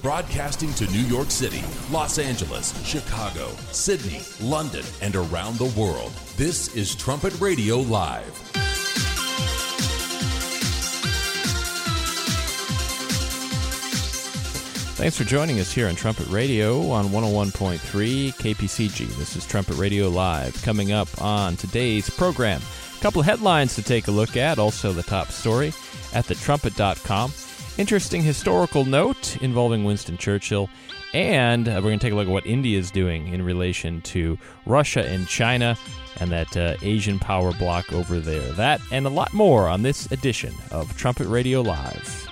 Broadcasting to New York City, Los Angeles, Chicago, Sydney, London, and around the world. This is Trumpet Radio Live. Thanks for joining us here on Trumpet Radio on 101.3 KPCG. This is Trumpet Radio Live. Coming up on today's program, a couple of headlines to take a look at, also the top story at thetrumpet.com. Interesting historical note involving Winston Churchill, and we're going to take a look at what India is doing in relation to Russia and China and that Asian power bloc over there. That and a lot more on this edition of Trumpet Radio Live.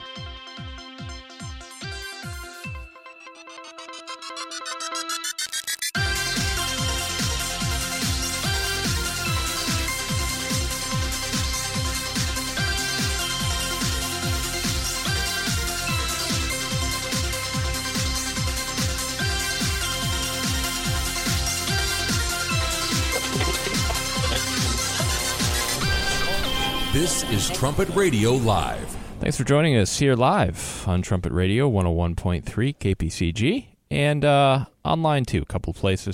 This is Trumpet Radio Live. Thanks for joining us here live on Trumpet Radio 101.3 KPCG and online too, a couple places,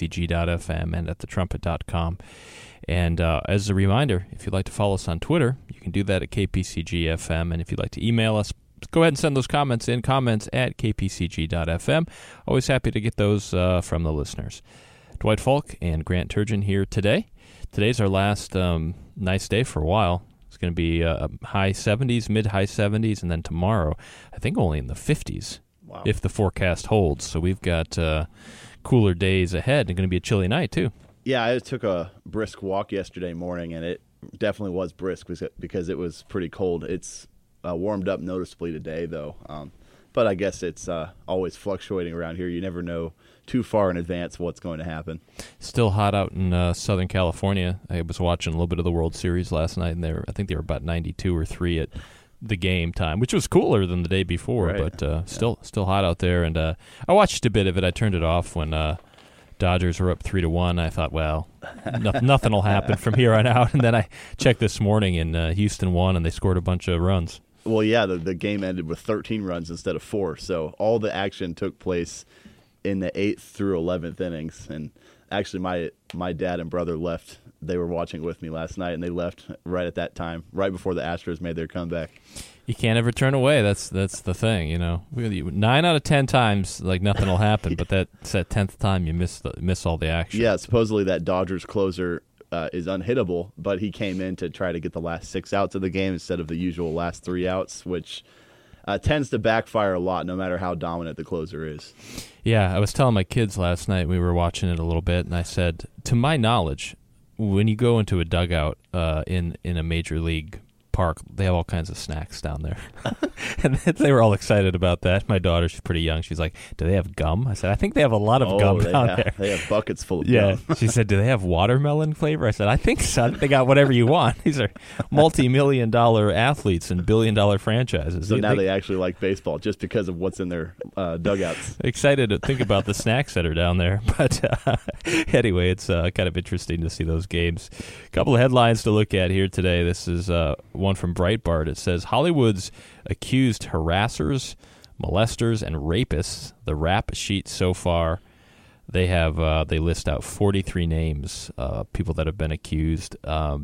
kpcg.fm and at thetrumpet.com. And as a reminder, if you'd like to follow us on Twitter, you can do that at kpcgfm. And if you'd like to email us, go ahead and send those comments in, comments at kpcg.fm. Always happy to get those from the listeners. Dwight Falk and Grant Turgeon here today. Today's our last nice day for a while. It's going to be high 70s, mid-high 70s, and then tomorrow, I think only in the 50s, wow, if the forecast holds. So we've got cooler days ahead, and going to be a chilly night, too. Yeah, I took a brisk walk yesterday morning, and it definitely was brisk because it was pretty cold. It's warmed up noticeably today, though. But I guess it's always fluctuating around here. You never know too far in advance what's going to happen. Still hot out in Southern California. I was watching a little bit of the World Series last night, and I think they were about 92 or 3 at the game time, which was cooler than the day before, right. But still hot out there. And I watched a bit of it. I turned it off when Dodgers were up 3-1. I thought, well, nothing will happen from here on out. And then I checked this morning, and Houston won, and they scored a bunch of runs. Well, yeah, the game ended with 13 runs instead of 4, so all the action took place in the 8th through 11th innings. And actually, my dad and brother left. They were watching with me last night, and they left right at that time, right before the Astros made their comeback. You can't ever turn away. That's the thing, you know. 9 out of 10 times, like nothing will happen, but that's that 10th time you miss all the action. Yeah, supposedly that Dodgers closer is unhittable, but he came in to try to get the last 6 outs of the game instead of the usual last 3 outs, which tends to backfire a lot no matter how dominant the closer is. Yeah, I was telling my kids last night, we were watching it a little bit, and I said, to my knowledge, when you go into a dugout in a major league park, they have all kinds of snacks down there. And they were all excited about that. My daughter, she's pretty young. She's like, do they have gum? I said, I think they have a lot of gum down there. They have buckets full of gum. Yeah. She said, do they have watermelon flavor? I said, I think so. They got whatever you want. These are multi-million-dollar athletes and billion-dollar franchises. So now they actually like baseball just because of what's in their dugouts. Excited to think about the snacks that are down there. But anyway, it's kind of interesting to see those games. A couple of headlines to look at here today. This is one from Breitbart. It says, Hollywood's accused harassers, molesters, and rapists. The rap sheet so far, they list out 43 names, people that have been accused.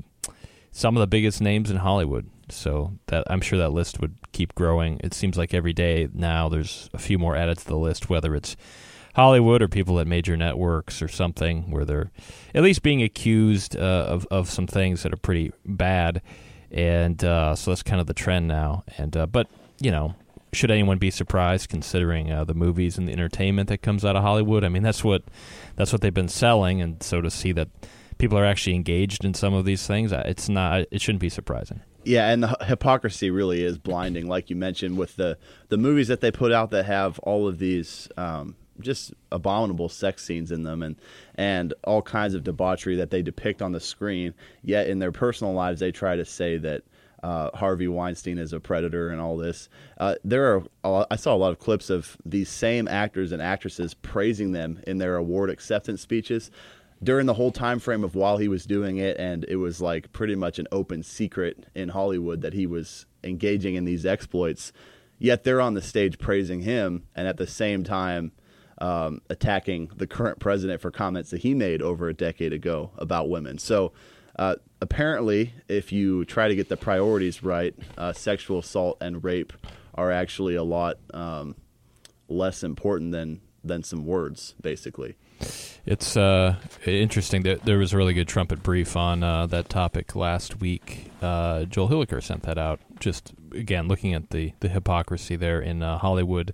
Some of the biggest names in Hollywood. So that I'm sure that list would keep growing. It seems like every day now there's a few more added to the list, whether it's Hollywood or people at major networks or something, where they're at least being accused of some things that are pretty bad. And so that's kind of the trend now. And but, you know, should anyone be surprised considering the movies and the entertainment that comes out of Hollywood? I mean, that's what they've been selling. And so to see that people are actually engaged in some of these things, it shouldn't be surprising. Yeah, and the hypocrisy really is blinding, like you mentioned, with the movies that they put out that have all of these just abominable sex scenes in them and all kinds of debauchery that they depict on the screen, yet in their personal lives they try to say that Harvey Weinstein is a predator and all this. I saw a lot of clips of these same actors and actresses praising them in their award acceptance speeches during the whole time frame of while he was doing it, and it was like pretty much an open secret in Hollywood that he was engaging in these exploits. yet they're on the stage praising him, and at the same time attacking the current president for comments that he made over a decade ago about women. So apparently, if you try to get the priorities right, sexual assault and rape are actually a lot less important than some words, basically. It's interesting that there was a really good trumpet brief on that topic last week. Joel Hilliker sent that out, just, again, looking at the hypocrisy there in Hollywood.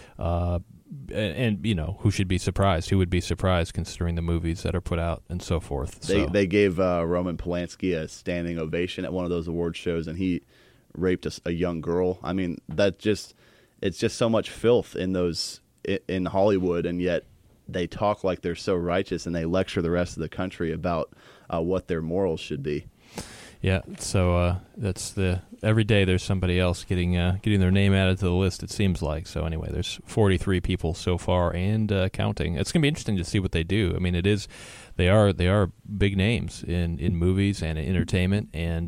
And, who should be surprised? Who would be surprised considering the movies that are put out and so forth? They gave Roman Polanski a standing ovation at one of those award shows, and he raped a young girl. I mean, it's just so much filth in Hollywood, and yet they talk like they're so righteous, and they lecture the rest of the country about what their morals should be. Yeah, so that's every day there's somebody else getting their name added to the list, it seems like. So anyway, there's 43 people so far and counting. It's going to be interesting to see what they do. I mean, they are big names in movies and in entertainment, and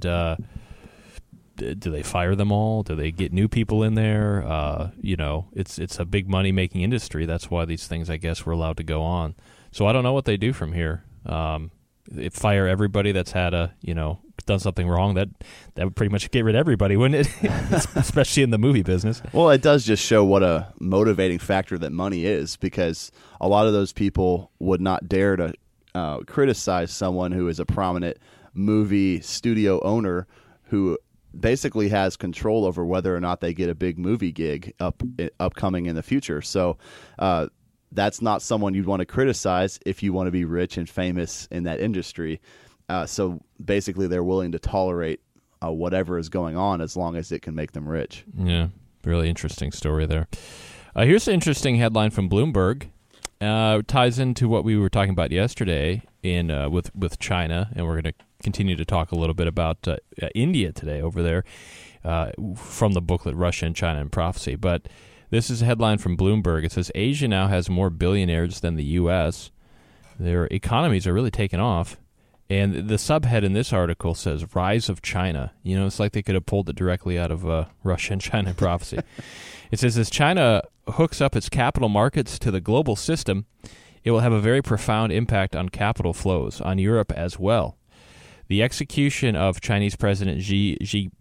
do they fire them all? Do they get new people in there? It's a big money making industry. That's why these things, I guess, were allowed to go on. So I don't know what they do from here. Fire everybody that's had done something wrong, that would pretty much get rid of everybody, wouldn't it? Especially in the movie business. Well, it does just show what a motivating factor that money is, because a lot of those people would not dare to criticize someone who is a prominent movie studio owner who basically has control over whether or not they get a big movie gig upcoming in the future. So that's not someone you'd want to criticize if you want to be rich and famous in that industry. So basically, they're willing to tolerate whatever is going on as long as it can make them rich. Yeah, really interesting story there. Here's an interesting headline from Bloomberg. Ties into what we were talking about yesterday with China, and we're going to continue to talk a little bit about India today over there from the booklet Russia and China and Prophecy. But this is a headline from Bloomberg. It says, Asia now has more billionaires than the U.S. Their economies are really taking off. And the subhead in this article says, Rise of China. It's like they could have pulled it directly out of Russia and China Prophecy. It says, as China hooks up its capital markets to the global system, it will have a very profound impact on capital flows, on Europe as well. The execution of Chinese President Xi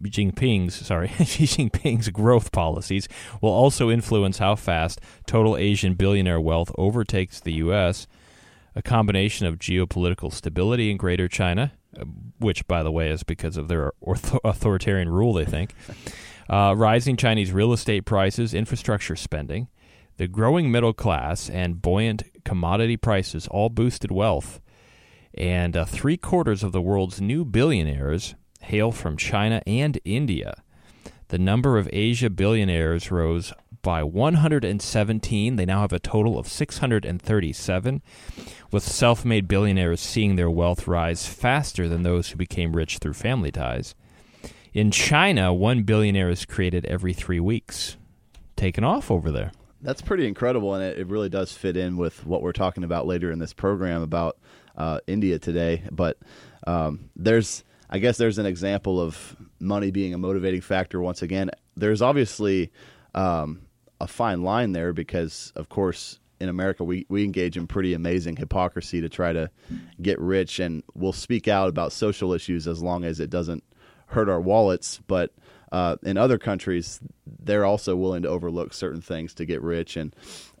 Jinping's growth policies will also influence how fast total Asian billionaire wealth overtakes the U.S., a combination of geopolitical stability in Greater China, which, by the way, is because of their authoritarian rule, they think, rising Chinese real estate prices, infrastructure spending, the growing middle class, and buoyant commodity prices all boosted wealth. And 3/4 of the world's new billionaires hail from China and India. The number of Asia billionaires rose by 117. They now have a total of 637, with self-made billionaires seeing their wealth rise faster than those who became rich through family ties. In China, one billionaire is created every 3 weeks. Taken off over there. That's pretty incredible, and it really does fit in with what we're talking about later in this program about India today. But there's an example of money being a motivating factor once again. There's obviously a fine line there because, of course, in America, we engage in pretty amazing hypocrisy to try to get rich, and we'll speak out about social issues as long as it doesn't hurt our wallets. But in other countries, they're also willing to overlook certain things to get rich, and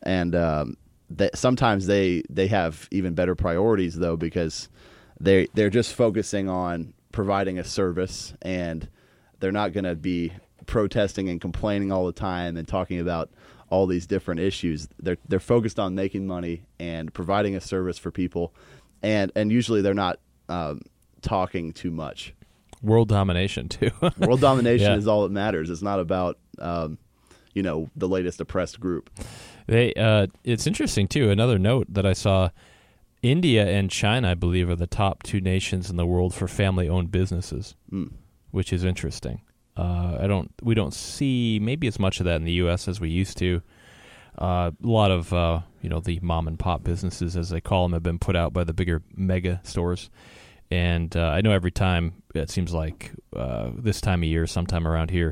sometimes they have even better priorities, though, because they're just focusing on providing a service, and they're not going to be protesting and complaining all the time and talking about all these different issues. They're focused on making money and providing a service for people, and usually they're not talking too much. World domination too. World domination is all that matters. It's not about the latest oppressed group. It's interesting too. Another note that I saw: India and China, I believe, are the top 2 nations in the world for family-owned businesses, which is interesting. We don't see maybe as much of that in the U.S. as we used to. A lot of the mom and pop businesses, as they call them, have been put out by the bigger mega stores. And I know every time, it seems like this time of year, sometime around here,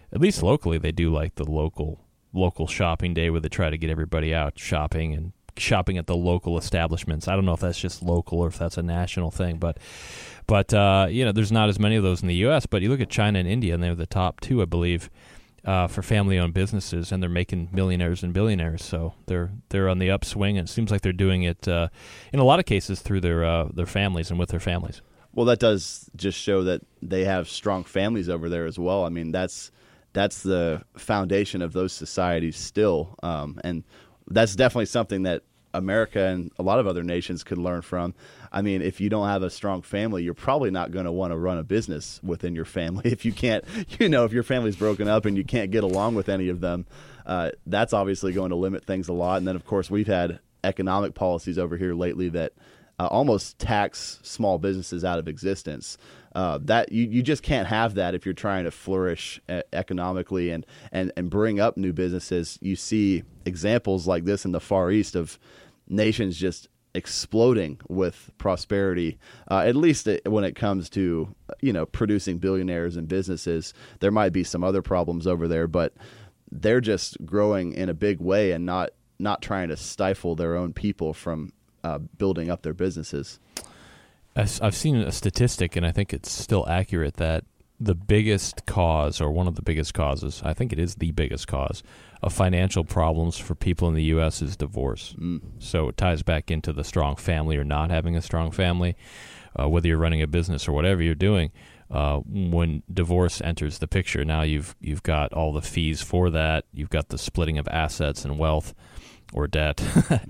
at least locally, they do like the local shopping day where they try to get everybody out shopping and shopping at the local establishments. I don't know if that's just local or if that's a national thing, but there's not as many of those in the U.S. But you look at China and India, and they're the top two, I believe, for family-owned businesses, and they're making millionaires and billionaires. So they're on the upswing, and it seems like they're doing it in a lot of cases through their families and with their families. Well, that does just show that they have strong families over there as well. I mean, that's the foundation of those societies still, and that's definitely something that America and a lot of other nations could learn from. I mean, if you don't have a strong family, you're probably not going to want to run a business within your family. If you can't, if your family's broken up and you can't get along with any of them, that's obviously going to limit things a lot. And then, of course, we've had economic policies over here lately that almost tax small businesses out of existence. That you just can't have that if you're trying to flourish economically and bring up new businesses. You see examples like this in the Far East of nations just exploding with prosperity, at least when it comes to producing billionaires and businesses. There might be some other problems over there, but they're just growing in a big way and not trying to stifle their own people from building up their businesses. I've seen a statistic, and I think it's still accurate, that the biggest cause, or one of the biggest causes, I think it is the biggest cause, of financial problems for people in the U.S. is divorce. So it ties back into the strong family or not having a strong family, whether you're running a business or whatever you're doing. When divorce enters the picture, now you've got all the fees for that. You've got the splitting of assets and wealth or debt,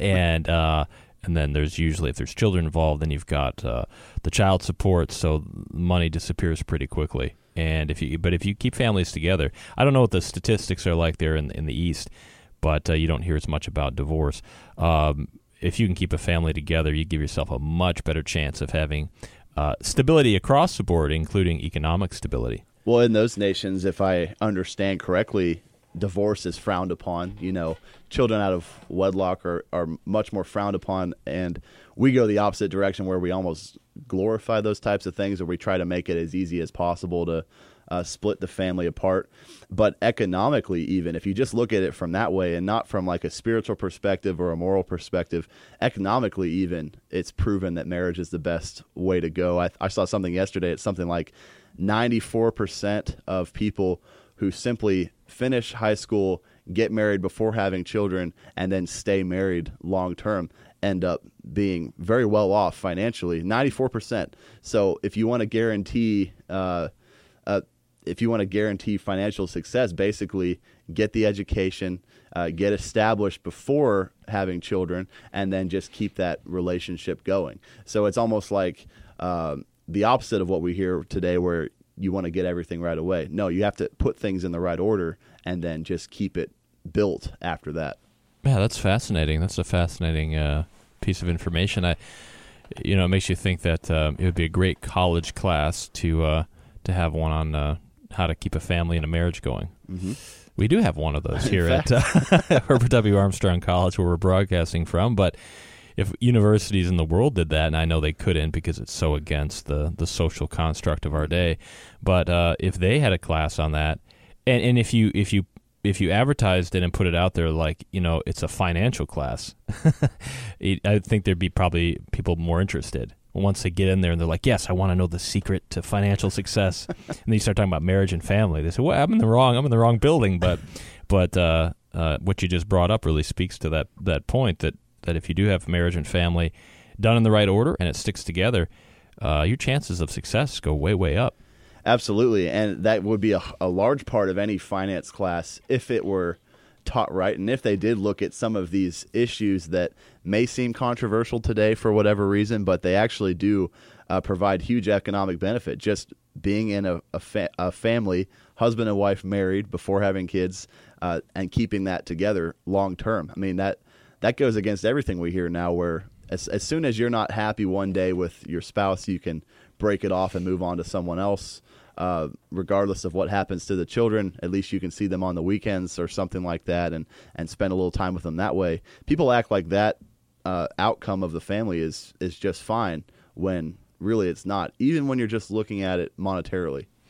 and then there's usually, if there's children involved, then you've got the child support, so money disappears pretty quickly. And if you keep families together, I don't know what the statistics are like there in the East, but you don't hear as much about divorce. If you can keep a family together, you give yourself a much better chance of having stability across the board, including economic stability. Well, in those nations, if I understand correctly, divorce is frowned upon. Children out of wedlock are much more frowned upon, and we go the opposite direction where we almost glorify those types of things, or we try to make it as easy as possible to split the family apart. But economically, even if you just look at it from that way and not from like a spiritual perspective or a moral perspective, economically even, it's proven that marriage is the best way to go. I saw something yesterday. It's something like 94% of people who simply finish high school, get married before having children, and then stay married long term end up being very well off financially. 94%. So if you want to guarantee financial success, basically get the education, get established before having children, and then just keep that relationship going. So it's almost like the opposite of what we hear today, where you want to get everything right away. No, you have to put things in the right order and then just keep it built after that. Yeah, that's fascinating. That's a fascinating piece of information. It makes you think that it would be a great college class to have one on how to keep a family and a marriage going. Mm-hmm. We do have one of those here at Herbert W. Armstrong College, where we're broadcasting from, but if universities in the world did that, and I know they couldn't because it's so against the social construct of our day, but if they had a class on that, and if you advertised it and put it out there like, it's a financial class, I think there'd be probably people more interested. Once they get in there and they're like, yes, I want to know the secret to financial success, and then you start talking about marriage and family, they say, well, I'm in the wrong building, but what you just brought up really speaks to that point that if you do have marriage and family done in the right order and it sticks together, your chances of success go way, way up. Absolutely, and that would be a large part of any finance class if it were taught right, and if they did look at some of these issues that may seem controversial today for whatever reason, but they actually do provide huge economic benefit. Just being in a family, husband and wife married before having kids, and keeping that together long term. I mean, that goes against everything we hear now, where as soon as you're not happy one day with your spouse, you can break it off and move on to someone else. Regardless of what happens to the children, at least you can see them on the weekends or something like that, and spend a little time with them that way. People act like that outcome of the family is just fine, when really it's not, even when you're just looking at it monetarily.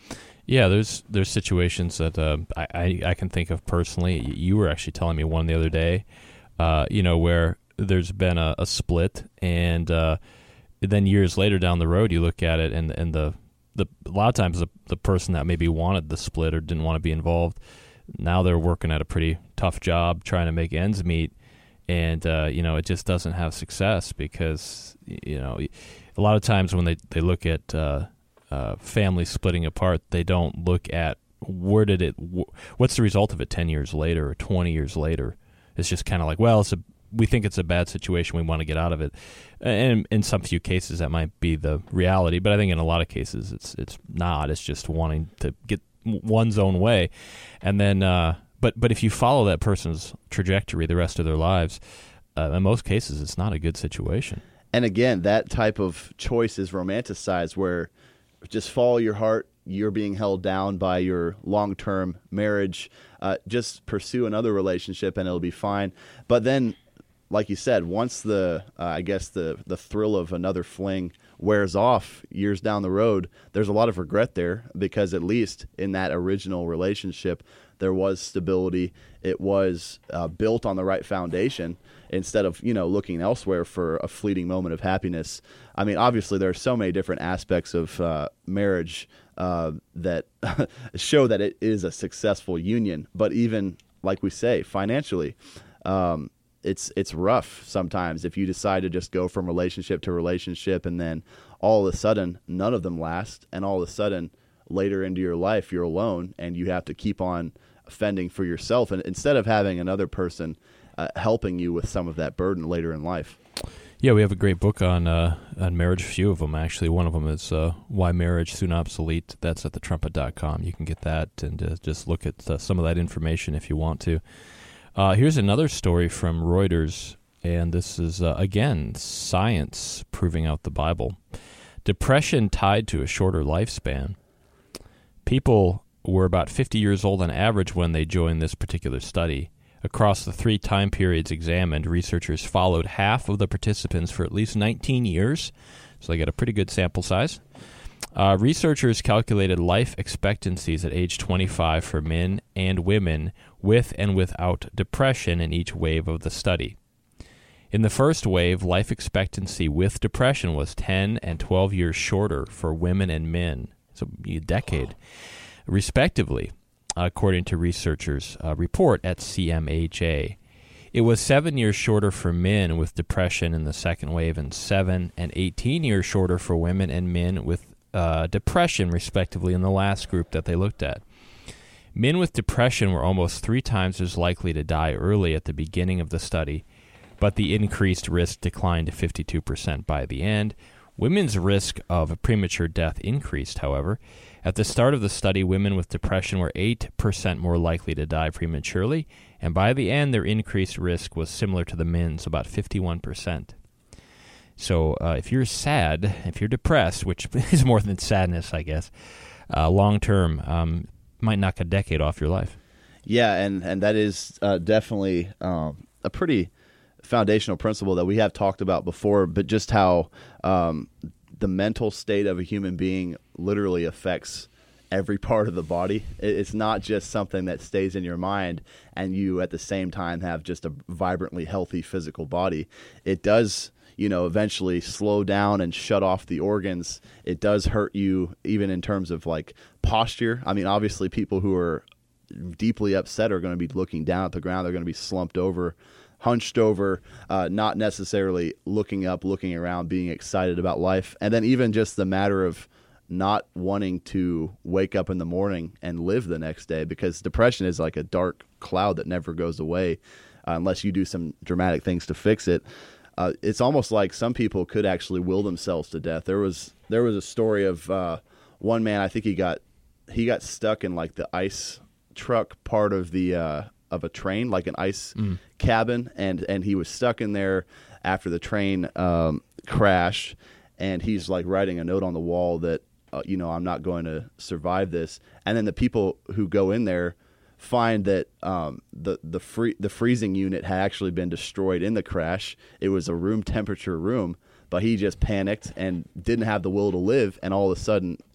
Yeah, there's situations that I can think of personally. You were actually telling me one the other day, where there's been a split, and then years later down the road, you look at it, and a lot of times the person that maybe wanted the split or didn't want to be involved, now they're working at a pretty tough job trying to make ends meet, and it just doesn't have success because a lot of times when they look at families splitting apart, they don't look at what's the result of it 10 years later or 20 years later. It's just kind of like, well, we think it's a bad situation, we want to get out of it. And in some few cases that might be the reality, but I think in a lot of cases it's not. It's just wanting to get one's own way. And then but if you follow that person's trajectory the rest of their lives, in most cases it's not a good situation. And again, that type of choice is romanticized, where just follow your heart, you're being held down by your long-term marriage, just pursue another relationship and it'll be fine. But then, like you said, once the thrill of another fling wears off years down the road, there's a lot of regret there, because at least in that original relationship, there was stability. It was built on the right foundation, instead of looking elsewhere for a fleeting moment of happiness. I mean, obviously there are so many different aspects of marriage that show that it is a successful union. But even, like we say, financially, it's rough sometimes if you decide to just go from relationship to relationship, and then all of a sudden none of them last, and all of a sudden later into your life you're alone and you have to keep on fending for yourself, and instead of having another person helping you with some of that burden later in life. Yeah, we have a great book on marriage, a few of them actually. One of them is Why Marriage Soon Obsolete. That's at thetrumpet.com. You can get that and just look at some of that information if you want to. Here's another story from Reuters, and this is, again, science proving out the Bible. Depression tied to a shorter lifespan. People were about 50 years old on average when they joined this particular study. Across the 3 time periods examined, researchers followed half of the participants for at least 19 years, so they got a pretty good sample size. Researchers calculated life expectancies at age 25 for men and women with and without depression in each wave of the study. In the first wave, life expectancy with depression was 10 and 12 years shorter for women and men, so a decade, respectively, according to researchers' report at CMHA. It was 7 years shorter for men with depression in the second wave, and 7 and 18 years shorter for women and men with depression, respectively, in the last group that they looked at. Men with depression were almost 3 times as likely to die early at the beginning of the study, but the increased risk declined to 52% by the end. Women's risk of premature death increased, however. At the start of the study, women with depression were 8% more likely to die prematurely, and by the end, their increased risk was similar to the men's, about 51%. So if you're sad, if you're depressed, which is more than sadness, I guess, long-term, might knock a decade off your life. Yeah, and that is definitely a pretty foundational principle that we have talked about before, but just how the mental state of a human being literally affects every part of the body. It's not just something that stays in your mind and you at the same time have just a vibrantly healthy physical body. It does, eventually slow down and shut off the organs. It does hurt you even in terms of like posture. I mean, obviously people who are deeply upset are going to be looking down at the ground. They're going to be slumped over, hunched over, not necessarily looking up, looking around, being excited about life. And then even just the matter of not wanting to wake up in the morning and live the next day, because depression is like a dark cloud that never goes away unless you do some dramatic things to fix it. It's almost like some people could actually will themselves to death. There was a story of one man. I think he got stuck in like the ice truck part of of a train, like an ice cabin, and he was stuck in there after the train crash, and he's like writing a note on the wall that I'm not going to survive this. And then the people who go in there find that the freezing unit had actually been destroyed in the crash. It was a room temperature room, but he just panicked and didn't have the will to live, and all of a sudden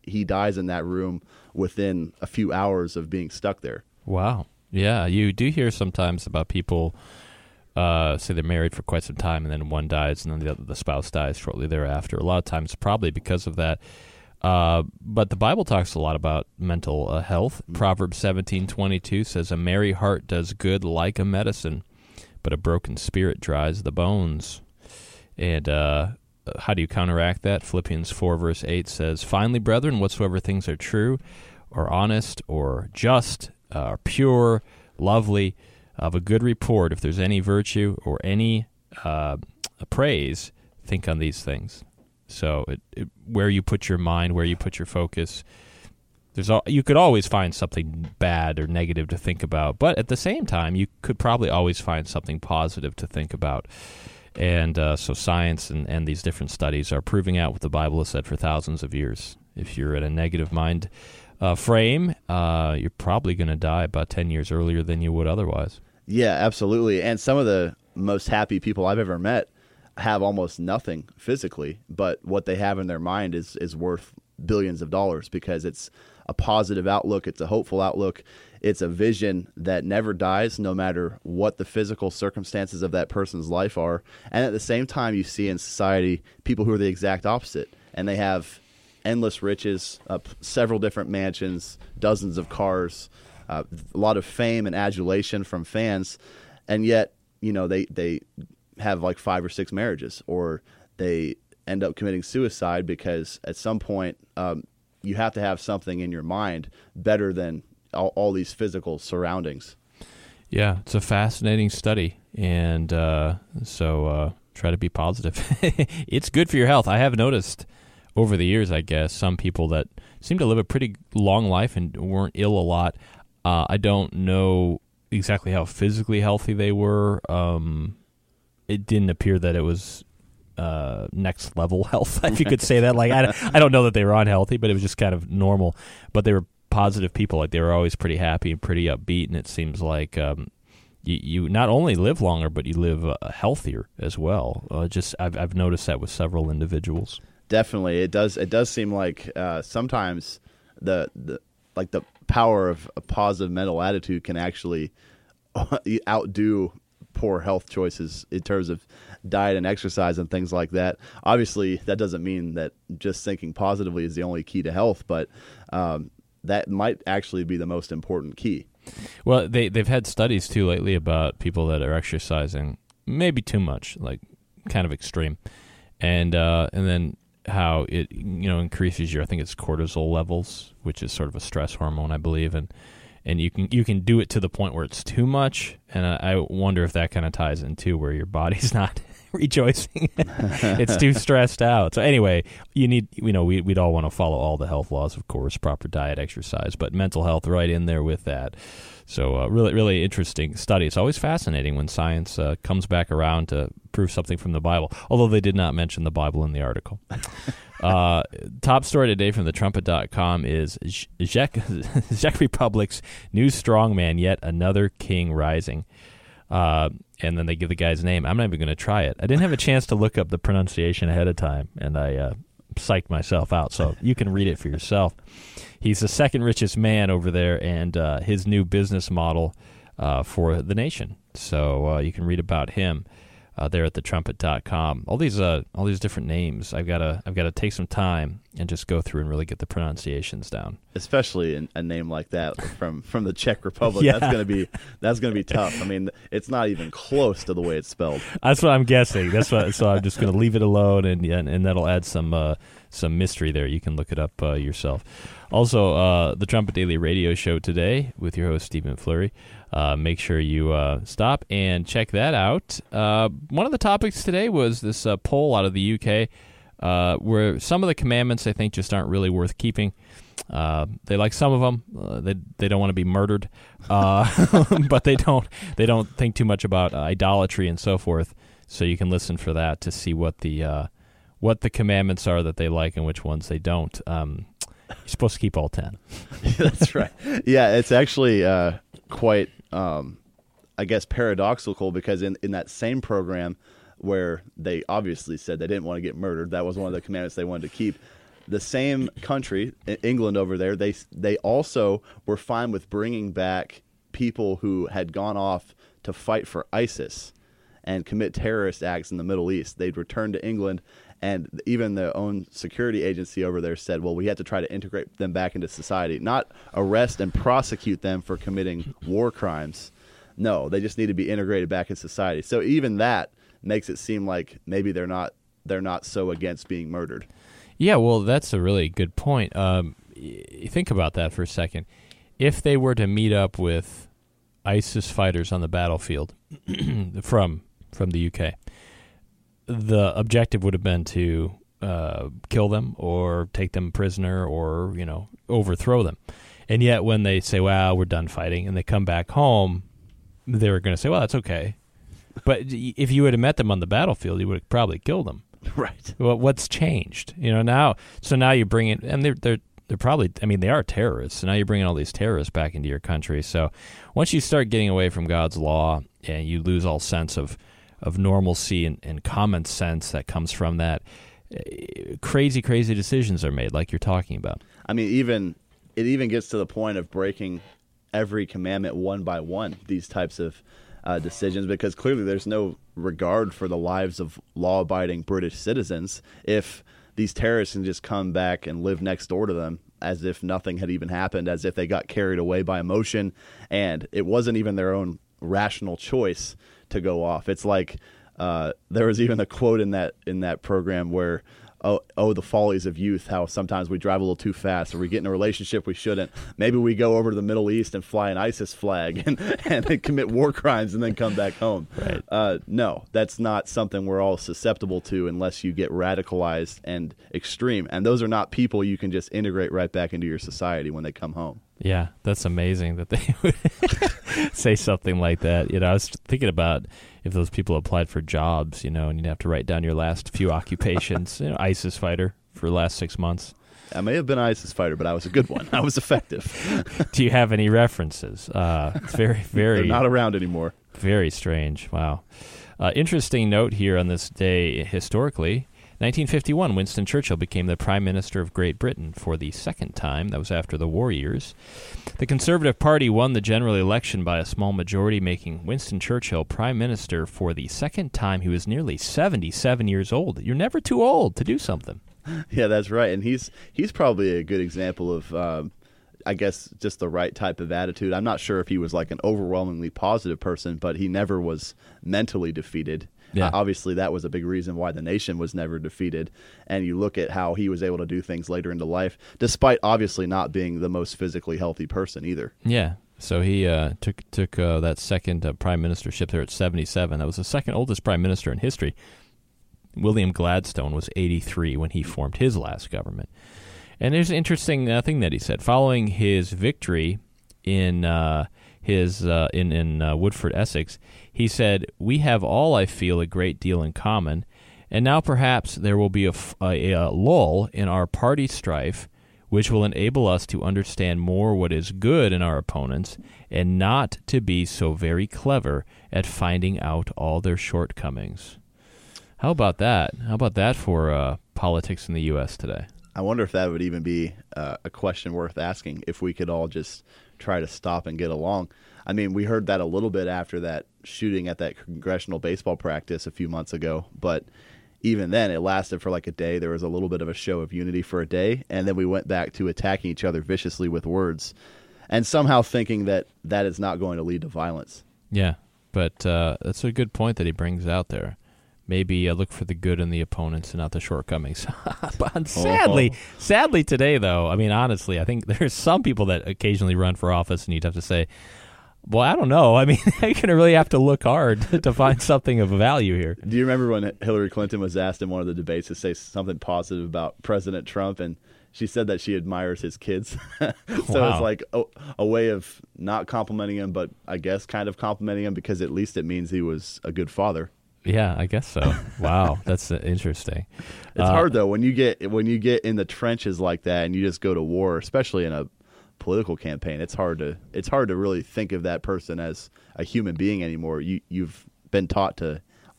he dies in that room within a few hours of being stuck there. Wow. Yeah, you do hear sometimes about people say they're married for quite some time, and then one dies, and then the spouse dies shortly thereafter. A lot of times, probably because of that. But the Bible talks a lot about mental health. Proverbs 17:22 says, "A merry heart does good like a medicine, but a broken spirit dries the bones." And how do you counteract that? Philippians 4 verse 8 says, "Finally, brethren, whatsoever things are true, or honest, or just, or pure, lovely, of a good report, if there's any virtue or any praise, think on these things." So where you put your mind, where you put your focus, you could always find something bad or negative to think about, but at the same time, you could probably always find something positive to think about. And so science and these different studies are proving out what the Bible has said for thousands of years. If you're in a negative mind frame, you're probably going to die about 10 years earlier than you would otherwise. Yeah, absolutely. And some of the most happy people I've ever met have almost nothing physically, but what they have in their mind is worth billions of dollars, because it's a positive outlook, it's a hopeful outlook, it's a vision that never dies no matter what the physical circumstances of that person's life are. And at the same time, you see in society people who are the exact opposite, and they have endless riches, several different mansions, dozens of cars, a lot of fame and adulation from fans, and yet they have like 5 or 6 marriages, or they end up committing suicide because at some point you have to have something in your mind better than all these physical surroundings. Yeah, it's a fascinating study, and so try to be positive. It's good for your health. I have noticed over the years, I guess, some people that seem to live a pretty long life and weren't ill a lot. I don't know exactly how physically healthy they were. It didn't appear that it was next level health, if you could say that. Like I don't know that they were unhealthy, but it was just kind of normal. But they were positive people. Like they were always pretty happy and pretty upbeat. And it seems like you not only live longer, but you live healthier as well. I've noticed that with several individuals. Definitely, it does. It does seem like sometimes the power of a positive mental attitude can actually outdo poor health choices in terms of diet and exercise and things like that. Obviously, that doesn't mean that just thinking positively is the only key to health, but that might actually be the most important key. Well, they've had studies too lately about people that are exercising maybe too much, like kind of extreme, and then how it increases your, I think it's cortisol levels, which is sort of a stress hormone, I believe, and you can do it to the point where it's too much, and I wonder if that kind of ties into where your body's not rejoicing. It's too stressed out. So anyway, we'd all want to follow all the health laws, of course, proper diet, exercise, but mental health right in there with that. So really, really interesting study. It's always fascinating when science comes back around to prove something from the Bible, although they did not mention the Bible in the article. Top story today from thetrumpet.com is Czech Republic's new strongman, yet another king rising. And then they give the guy's name. I'm not even going to try it. I didn't have a chance to look up the pronunciation ahead of time, and I psyched myself out, so you can read it for yourself. He's the second richest man over there, and his new business model for the nation. So you can read about him there at thetrumpet.com. All these different names. I've got to take some time and just go through and really get the pronunciations down. Especially a name like that from the Czech Republic. Yeah. That's gonna be tough. I mean, it's not even close to the way it's spelled. That's what I'm guessing. So I'm just gonna leave it alone, and that'll add some mystery there. You can look it up yourself. Also, the Trumpet Daily Radio Show today with your host Stephen Fleury. Make sure you stop and check that out. One of the topics today was this poll out of the UK where some of the commandments, I think, just aren't really worth keeping. They like some of them. They don't want to be murdered, but they don't think too much about idolatry and so forth. So you can listen for that to see what the commandments are that they like and which ones they don't. You're supposed to keep all 10. That's right. Yeah, it's actually quite, I guess, paradoxical, because in that same program where they obviously said they didn't want to get murdered, that was one of the commandments they wanted to keep, the same country, England over there, they also were fine with bringing back people who had gone off to fight for ISIS and commit terrorist acts in the Middle East. They'd return to England, and even their own security agency over there said, well, we have to try to integrate them back into society, not arrest and prosecute them for committing war crimes. No, they just need to be integrated back in society. So even that makes it seem like maybe they're not so against being murdered. Yeah, well, that's a really good point. Think about that for a second. If they were to meet up with ISIS fighters on the battlefield from the UK, the objective would have been to kill them or take them prisoner or, overthrow them. And yet when they say, well, we're done fighting, and they come back home, they were going to say, well, that's okay. But if you would have met them on the battlefield, you would have probably killed them. Right. Well, what's changed? Now you bring in, and they're probably, they are terrorists. So now you're bringing all these terrorists back into your country. So once you start getting away from God's law and you lose all sense of normalcy and common sense that comes from that, crazy decisions are made, like you're talking about. It even gets to the point of breaking every commandment one by one, these types of decisions, because clearly there's no regard for the lives of law-abiding British citizens if these terrorists can just come back and live next door to them as if nothing had even happened, as if they got carried away by emotion, and it wasn't even their own rational choice to go off. It's like there was even a quote in that program where, oh, the follies of youth, how sometimes we drive a little too fast, or we get in a relationship we shouldn't. Maybe we go over to the Middle East and fly an ISIS flag and commit war crimes and then come back home. Right. No, that's not something we're all susceptible to unless you get radicalized and extreme. And those are not people you can just integrate right back into your society when they come home. Yeah, that's amazing that they would say something like that. I was thinking about if those people applied for jobs, and you'd have to write down your last few occupations. ISIS fighter for the last 6 months. I may have been an ISIS fighter, but I was a good one. I was effective. Do you have any references? It's very, very... They're not around anymore. Very strange. Wow. Interesting note here on this day historically. 1951, Winston Churchill became the Prime Minister of Great Britain for the second time. That was after the war years. The Conservative Party won the general election by a small majority, making Winston Churchill Prime Minister for the second time. He was nearly 77 years old. You're never too old to do something. Yeah, that's right. And he's probably a good example of, I guess, just the right type of attitude. I'm not sure if he was like an overwhelmingly positive person, but he never was mentally defeated. Yeah. Obviously, that was a big reason why the nation was never defeated. And you look at how he was able to do things later into life, despite obviously not being the most physically healthy person either. Yeah. So he took that second prime ministership there at 77. That was the second oldest prime minister in history. William Gladstone was 83 when he formed his last government. And there's an interesting thing that he said. Following his victory in Woodford, Essex, he said, "We have all, I feel, a great deal in common, and now perhaps there will be a lull in our party strife, which will enable us to understand more what is good in our opponents, and not to be so very clever at finding out all their shortcomings." How about that? How about that for politics in the U.S. today? I wonder if that would even be a question worth asking, if we could all just try to stop and get along. We heard that a little bit after that shooting at that congressional baseball practice a few months ago, but even then it lasted for like a day. There was a little bit of a show of unity for a day, and then we went back to attacking each other viciously with words and somehow thinking that that is not going to lead to violence. Yeah, but that's a good point that he brings out there. Maybe look for the good in the opponents and not the shortcomings. But sadly today, though, honestly, I think there's some people that occasionally run for office and you'd have to say, well, I don't know. You're going to really have to look hard to find something of value here. Do you remember when Hillary Clinton was asked in one of the debates to say something positive about President Trump, and she said that she admires his kids? So Wow. It's like a way of not complimenting him, but I guess kind of complimenting him, because at least it means he was a good father. Yeah, I guess so. Wow, that's interesting. It's hard though when you get in the trenches like that and you just go to war, especially in a political campaign. It's hard to really think of that person as a human being anymore. You've been taught to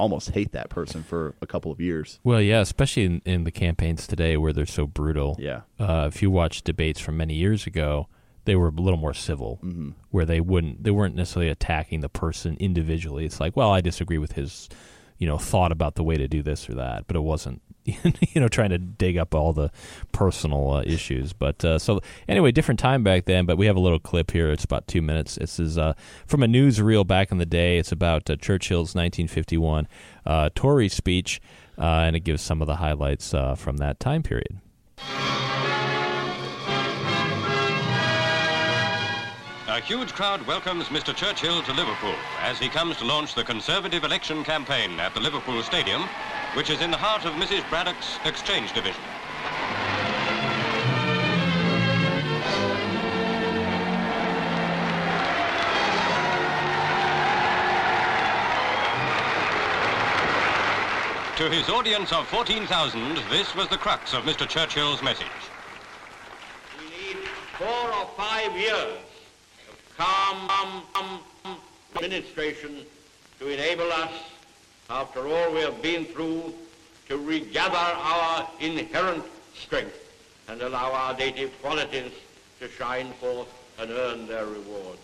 almost hate that person for a couple of years. Well, yeah, especially in the campaigns today where they're so brutal. Yeah. If you watch debates from many years ago, they were a little more civil, where they weren't necessarily attacking the person individually. It's like, well, I disagree with his, thought about the way to do this or that, but it wasn't, trying to dig up all the personal issues. But so anyway, different time back then. But we have a little clip here. It's about 2 minutes. This is from a newsreel back in the day. It's about Churchill's 1951 Tory speech, and it gives some of the highlights from that time period. A huge crowd welcomes Mr. Churchill to Liverpool as he comes to launch the Conservative election campaign at the Liverpool Stadium, which is in the heart of Mrs. Braddock's Exchange Division. To his audience of 14,000, this was the crux of Mr. Churchill's message. We need 4 or 5 years calm administration to enable us, after all we have been through, to regather our inherent strength and allow our native qualities to shine forth and earn their reward.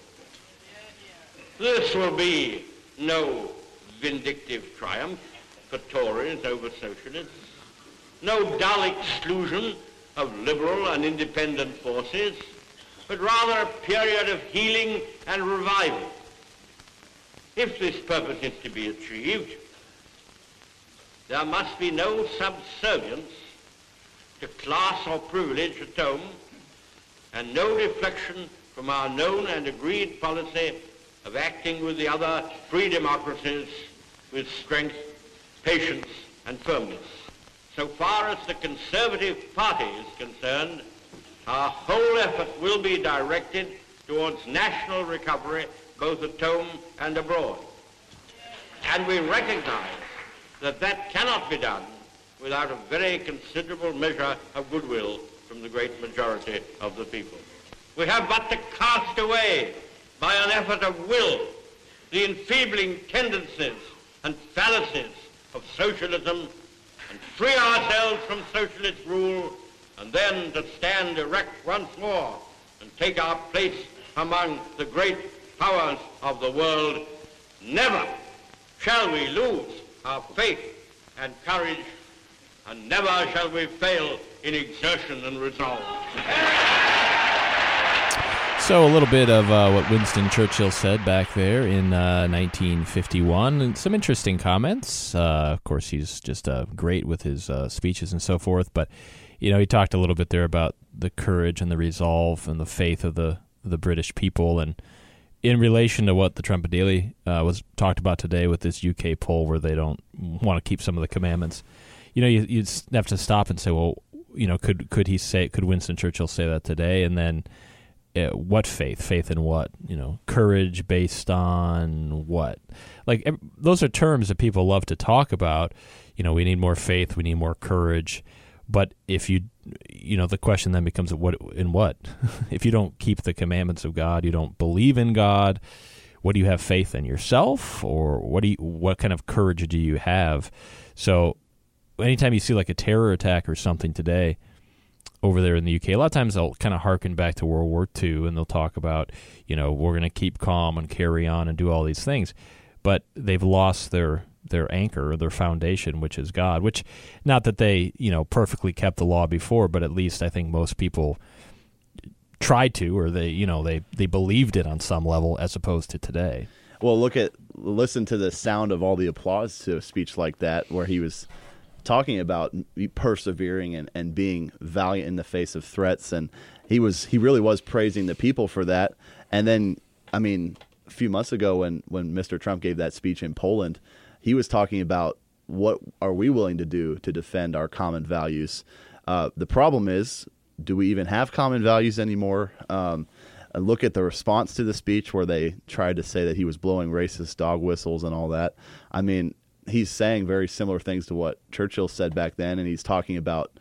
This will be no vindictive triumph for Tories over Socialists, no dull exclusion of liberal and independent forces, but rather a period of healing and revival. If this purpose is to be achieved, there must be no subservience to class or privilege at home, and no deflection from our known and agreed policy of acting with the other free democracies with strength, patience, and firmness. So far as the Conservative Party is concerned, our whole effort will be directed towards national recovery, both at home and abroad. And we recognize that that cannot be done without a very considerable measure of goodwill from the great majority of the people. We have but to cast away, by an effort of will, the enfeebling tendencies and fallacies of socialism and free ourselves from socialist rule, and then to stand erect once more and take our place among the great powers of the world. Never shall we lose our faith and courage, and never shall we fail in exertion and resolve. So a little bit of what Winston Churchill said back there in 1951, and some interesting comments. Of course, he's just great with his speeches and so forth, but he talked a little bit there about the courage and the resolve and the faith of the British people, and in relation to what the Trumpet Daily was talked about today with this UK poll where they don't want to keep some of the commandments. You'd have to stop and say, well, could Winston Churchill say that today? And then what faith? Faith in what? Courage based on what? Like, those are terms that people love to talk about. We need more faith, we need more courage. But if the question then becomes what? If you don't keep the commandments of God, you don't believe in God, what do you have faith in? Yourself? Or what kind of courage do you have? So anytime you see like a terror attack or something today over there in the UK, a lot of times they'll kind of harken back to World War II, and they'll talk about, we're going to keep calm and carry on and do all these things. But they've lost their anchor or their foundation, which is God, which not that they, perfectly kept the law before, but at least I think most people tried to, or they believed it on some level as opposed to today. Well, listen to the sound of all the applause to a speech like that, where he was talking about persevering and being valiant in the face of threats. And he really was praising the people for that. And then, a few months ago when Mr. Trump gave that speech in Poland, he was talking about what are we willing to do to defend our common values. The problem is, do we even have common values anymore? Look at the response to the speech where they tried to say that he was blowing racist dog whistles and all that. He's saying very similar things to what Churchill said back then, and he's talking about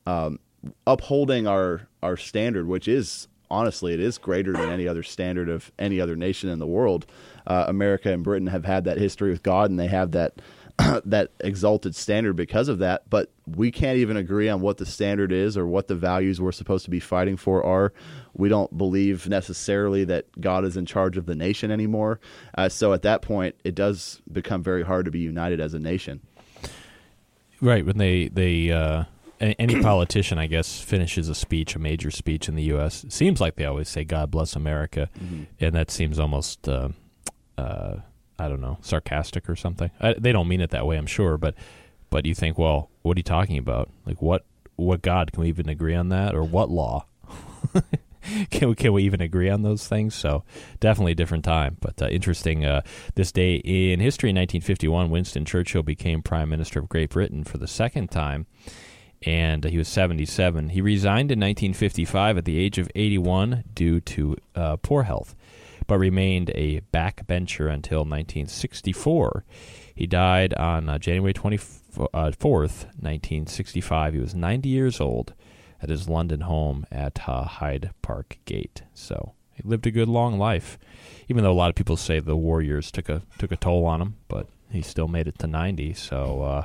upholding our standard, which is, honestly, it is greater than any other standard of any other nation in the world. America and Britain have had that history with God, and they have that that exalted standard because of that, but we can't even agree on what the standard is or what the values we're supposed to be fighting for are. We don't believe necessarily that God is in charge of the nation anymore. So at that point, it does become very hard to be united as a nation. Right. When any politician, I guess, finishes a major speech in the U.S., it seems like they always say, God bless America. Mm-hmm. And that seems almost, I don't know, sarcastic or something. They don't mean it that way, I'm sure. But you think, well, what are you talking about? Like, what God? Can we even agree on that? Or what law? Can we even agree on those things? So definitely a different time. But interesting, this day in history, in 1951, Winston Churchill became Prime Minister of Great Britain for the second time, and he was 77. He resigned in 1955 at the age of 81 due to poor health, but remained a backbencher until 1964. He died on January 24th, 1965. He was 90 years old at his London home at Hyde Park Gate. So he lived a good, long life, even though a lot of people say the war years took a toll on him, but he still made it to 90. So,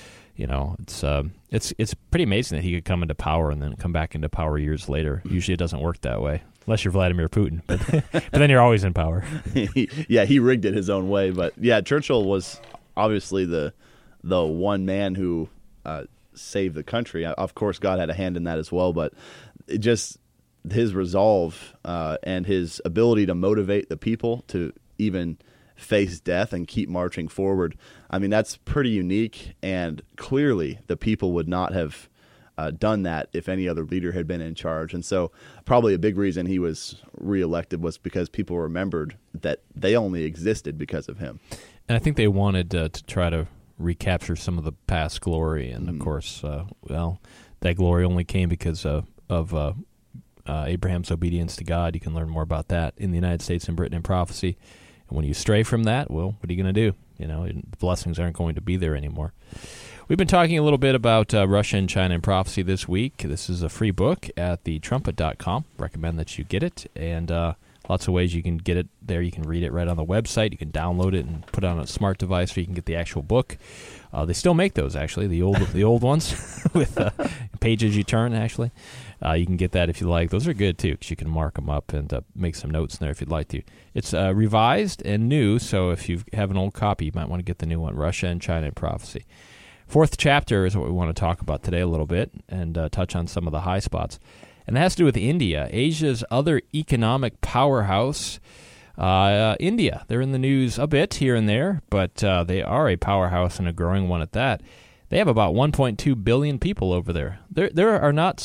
it's pretty amazing that he could come into power and then come back into power years later. Usually it doesn't work that way, unless you're Vladimir Putin, but then you're always in power. Yeah, he rigged it his own way. But yeah, Churchill was obviously the one man who saved the country. Of course, God had a hand in that as well, but just his resolve and his ability to motivate the people to even face death and keep marching forward. I mean, that's pretty unique, and clearly the people would not have done that if any other leader had been in charge. And so probably a big reason he was reelected was because people remembered that they only existed because of him. And I think they wanted to try to recapture some of the past glory, and of course, that glory only came because of Abraham's obedience to God. You can learn more about that in the United States and Britain in Prophecy. And when you stray from that, well, what are you going to do? The blessings aren't going to be there anymore. We've been talking a little bit about Russia and China in Prophecy this week. This is a free book at thetrumpet.com. Recommend that you get it, and lots of ways you can get it there. You can read it right on the website. You can download it and put it on a smart device, or you can get the actual book. They still make those, actually, the old ones with pages you turn, actually. You can get that if you like. Those are good, too, because you can mark them up and make some notes in there if you'd like to. It's revised and new, so if you have an old copy, you might want to get the new one, Russia and China in Prophecy. Fourth chapter is what we want to talk about today a little bit and touch on some of the high spots. And that has to do with India, Asia's other economic powerhouse. India, they're in the news a bit here and there, but they are a powerhouse and a growing one at that. They have about 1.2 billion people over there. There are not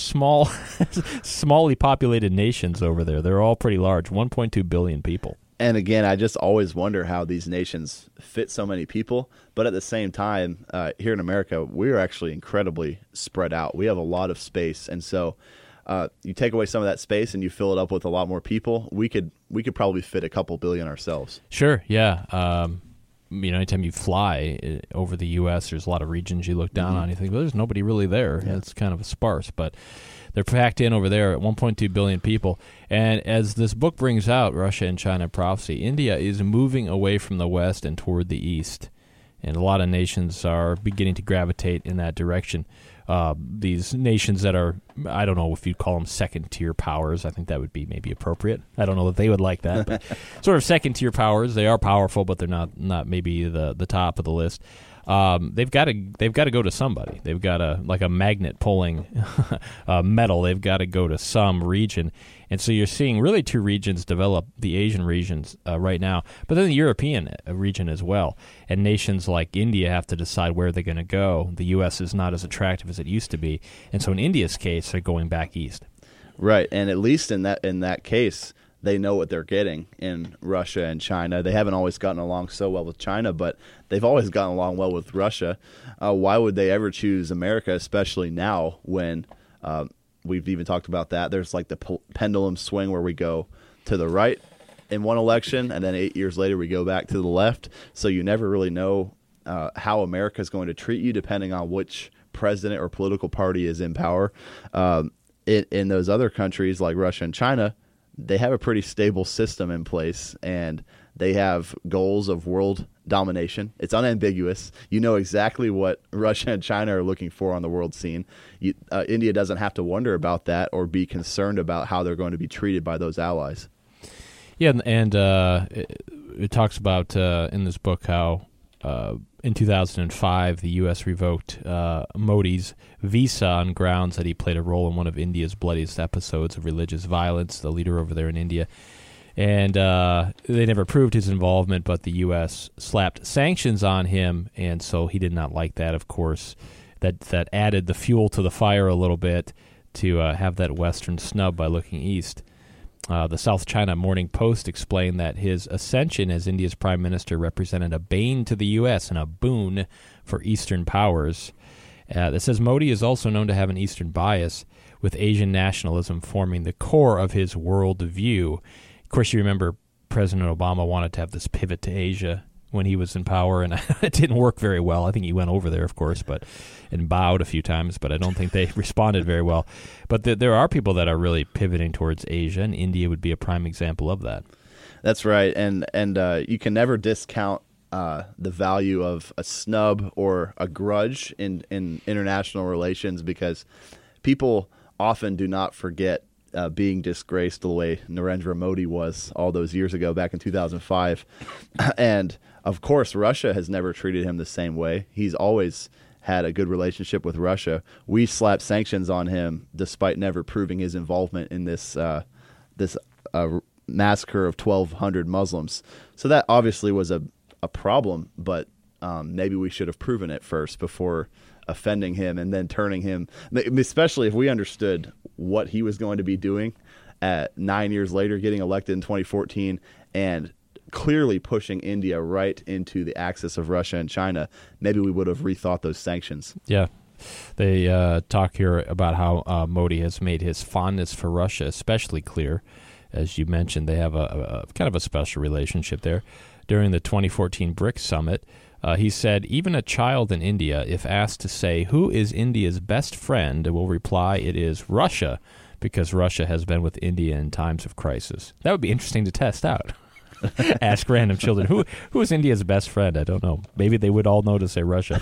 smallly populated nations over there. They're all pretty large, 1.2 billion people. And again, I just always wonder how these nations fit so many people. But at the same time, here in America, we're actually incredibly spread out. We have a lot of space, and so you take away some of that space and you fill it up with a lot more people. We could probably fit a couple billion ourselves. Sure, yeah. Anytime you fly over the U.S., there's a lot of regions you look down on. You think, well, there's nobody really there. Yeah. It's kind of sparse, but they're packed in over there at 1.2 billion people. And as this book brings out, Russia and China Prophecy, India is moving away from the West and toward the East. And a lot of nations are beginning to gravitate in that direction. These nations that are, I don't know if you'd call them second-tier powers. I think that would be maybe appropriate. I don't know that they would like that, but sort of second-tier powers. They are powerful, but they're not maybe the top of the list. They've got to go to somebody. They've got like a magnet pulling metal. They've got to go to some region. And so you're seeing really two regions develop, the Asian regions right now, but then the European region as well. And nations like India have to decide where they're going to go. The U.S. is not as attractive as it used to be. And so in India's case, they're going back east. Right. And at least in that case, they know what they're getting in Russia and China. They haven't always gotten along so well with China, but they've always gotten along well with Russia. Why would they ever choose America, especially now when we've even talked about that? There's like the pendulum swing where we go to the right in one election, and then 8 years later we go back to the left. So you never really know how America is going to treat you depending on which president or political party is in power. In those other countries like Russia and China, they have a pretty stable system in place, and They have goals of world domination. It's unambiguous. You know exactly what Russia and China are looking for on the world scene. India doesn't have to wonder about that or be concerned about how they're going to be treated by those allies. Yeah, and it talks about in this book how in 2005 the U.S. revoked Modi's visa on grounds that he played a role in one of India's bloodiest episodes of religious violence, the leader over there in India. And they never proved his involvement, but the U.S. slapped sanctions on him, and so he did not like that, of course. That added the fuel to the fire a little bit to have that Western snub by looking east. The South China Morning Post explained that his ascension as India's prime minister represented a bane to the U.S. and a boon for Eastern powers. It says Modi is also known to have an Eastern bias, with Asian nationalism forming the core of his world view. Of course, you remember President Obama wanted to have this pivot to Asia when he was in power, and it didn't work very well. I think he went over there, of course, and bowed a few times, but I don't think they responded very well. But there are people that are really pivoting towards Asia, and India would be a prime example of that. That's right, and you can never discount the value of a snub or a grudge in international relations, because people often do not forget being disgraced the way Narendra Modi was all those years ago, back in 2005. And, of course, Russia has never treated him the same way. He's always had a good relationship with Russia. We slapped sanctions on him despite never proving his involvement in this massacre of 1,200 Muslims. So that obviously was a problem, but maybe we should have proven it first before offending him and then turning him, especially if we understood what he was going to be doing at 9 years later, getting elected in 2014 and clearly pushing India right into the axis of Russia and China. Maybe we would have rethought those sanctions. Yeah. They talk here about how Modi has made his fondness for Russia especially clear. As you mentioned, they have a kind of a special relationship there. During the 2014 BRICS summit, he said, even a child in India, if asked to say who is India's best friend, will reply it is Russia, because Russia has been with India in times of crisis. That would be interesting to test out. Ask random children, who is India's best friend? I don't know. Maybe they would all know to say Russia.